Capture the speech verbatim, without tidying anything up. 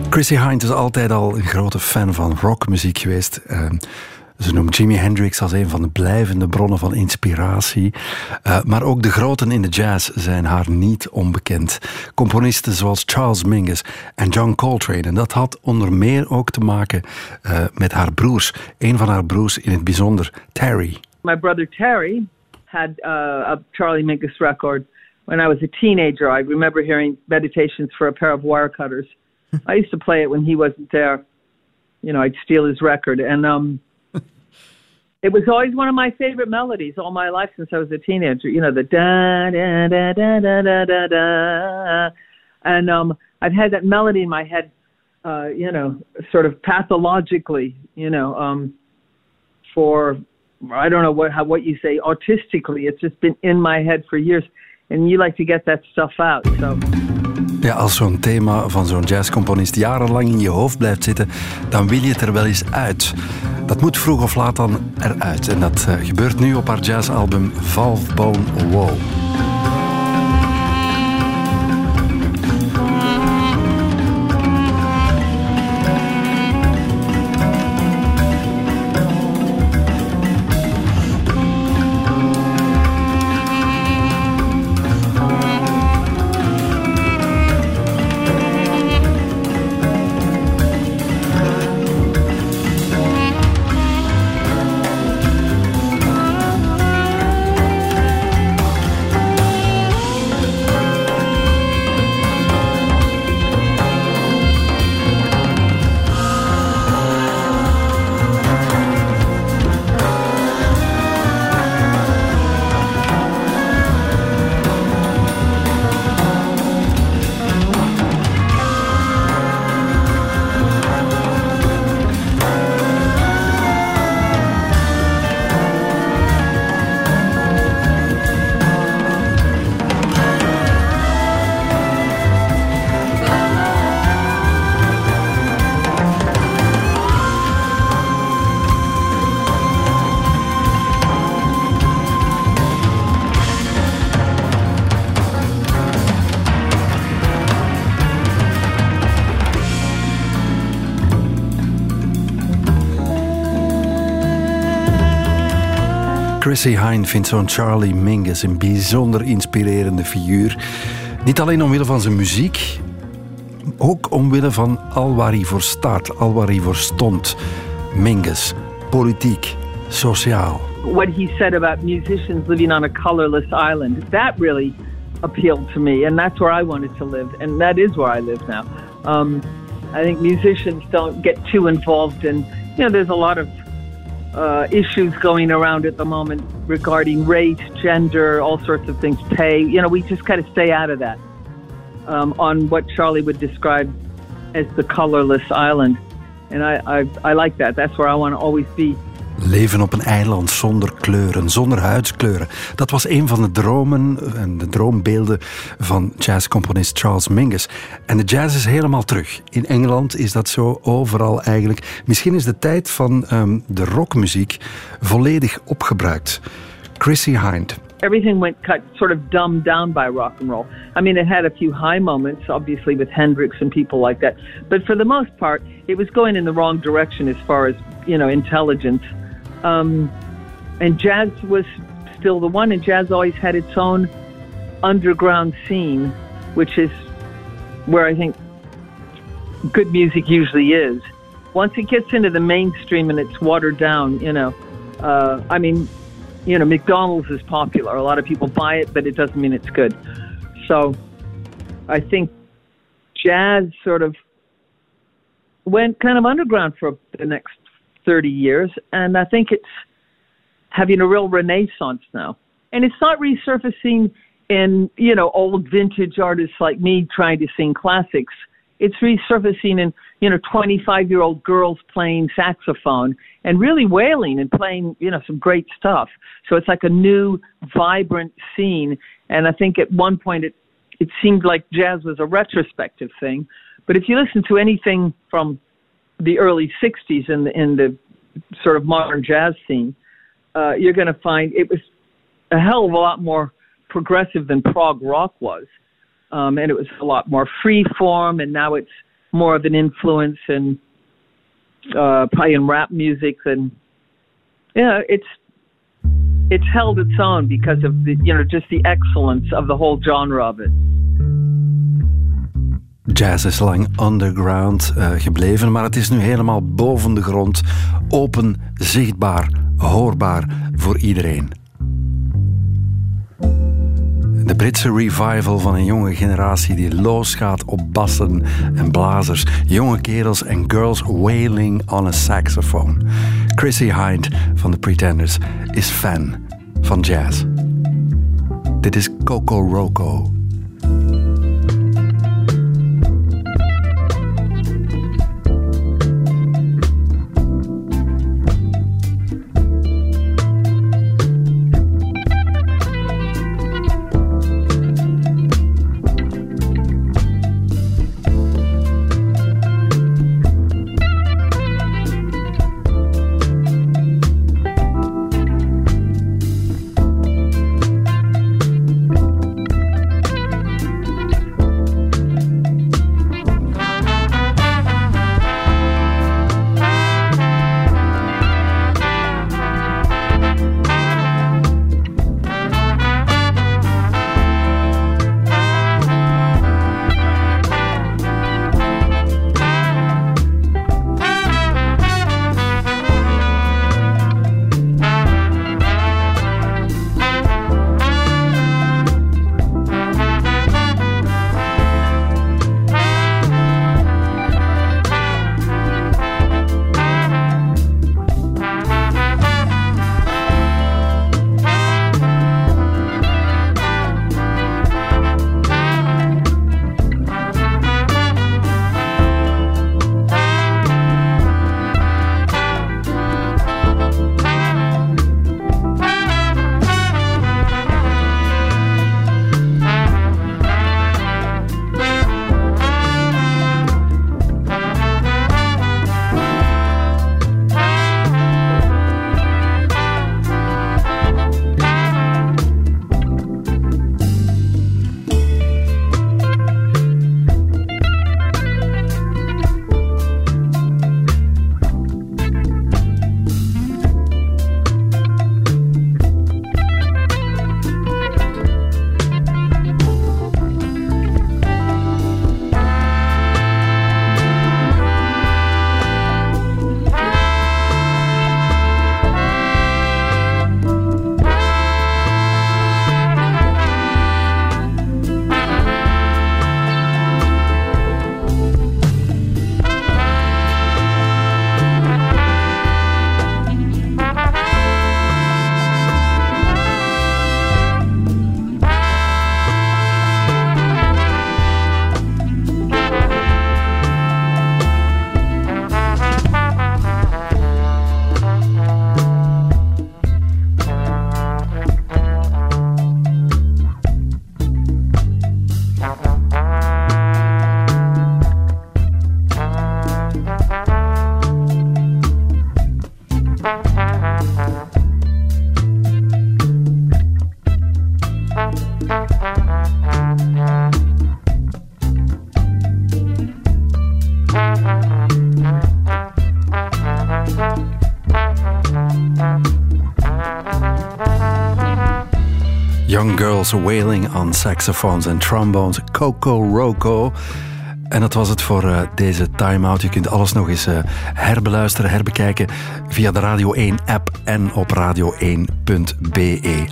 Chrissie Hynde is altijd al een grote fan van rockmuziek geweest. Uh, ze noemt Jimi Hendrix als een van de blijvende bronnen van inspiratie. Uh, maar ook de groten in de jazz zijn haar niet onbekend. Componisten zoals Charles Mingus en John Coltrane. En dat had onder meer ook te maken uh, met haar broers. Een van haar broers in het bijzonder, Terry. My brother Terry had uh, a Charlie Mingus record when I was a teenager. I remember hearing Meditations for a Pair of Wire Cutters. I used to play it when he wasn't there. You know, I'd steal his record. And um, it was always one of my favorite melodies all my life since I was a teenager. You know, the da da da da da da da da. And um, I've had that melody in my head, uh, you know, sort of pathologically, you know, um, for, I don't know what how, what you say, artistically. It's just been in my head for years. And you like to get that stuff out, so... Ja, als zo'n thema van zo'n jazzcomponist jarenlang in je hoofd blijft zitten, dan wil je het er wel eens uit. Dat moet vroeg of laat dan eruit. En dat uh, gebeurt nu op haar jazzalbum Valve Bone Woe. Chrissie Hynde vindt zo'n Charlie Mingus een bijzonder inspirerende figuur. Niet alleen omwille van zijn muziek, ook omwille van al waar hij voor staat, al waar hij voor stond. Mingus, politiek, sociaal. What he said about musicians living on a colorless island, that really appealed to me, and that's where I wanted to live, and that is where I live now. Um, I think musicians don't get too involved in, you know, there's a lot of Uh, issues going around at the moment regarding race, gender, all sorts of things, pay. You know, we just kind of stay out of that um, on what Charlie would describe as the colorless island. And I, I, I like that. That's where I want to always be. Leven op een eiland zonder kleuren, zonder huidskleuren. Dat was een van de dromen en de droombeelden van jazzcomponist Charles Mingus. En de jazz is helemaal terug. In Engeland is dat zo, overal eigenlijk. Misschien is de tijd van um, de rockmuziek volledig opgebruikt. Chrissie Hynde. Everything went cut, sort of dumbed down by rock and roll. I mean, it had a few high moments, obviously, with Hendrix and people like that. But for the most part, it was going in the wrong direction as far as, you know, intelligence. Um, and jazz was still the one, and jazz always had its own underground scene, which is where I think good music usually is. Once it gets into the mainstream and it's watered down, you know, uh, I mean, you know, McDonald's is popular. A lot of people buy it, but it doesn't mean it's good. So I think jazz sort of went kind of underground for the next thirty years, and I think it's having a real renaissance now. And it's not resurfacing in, you know, old vintage artists like me trying to sing classics. It's resurfacing in, you know, twenty-five-year-old girls playing saxophone and really wailing and playing, you know, some great stuff. So it's like a new, vibrant scene. And I think at one point it, it seemed like jazz was a retrospective thing. But if you listen to anything from the early sixties in the, in the sort of modern jazz scene, uh, you're going to find it was a hell of a lot more progressive than prog rock was. Um, and it was a lot more free form, and now it's more of an influence in uh, probably in rap music than, yeah, it's it's held its own because of the, you know, just the excellence of the whole genre of it. Jazz is lang underground uh, gebleven, maar het is nu helemaal boven de grond, open, zichtbaar, hoorbaar voor iedereen. De Britse revival van een jonge generatie die losgaat op bassen en blazers, jonge kerels en girls wailing on a saxophone. Chrissie Hynde van The Pretenders is fan van jazz. Dit is Coco Roco. Young Girls Wailing on Saxophones and Trombones, Coco Roco. En dat was het voor uh, deze time-out. Je kunt alles nog eens uh, herbeluisteren, herbekijken via de Radio één app en op radio één punt be.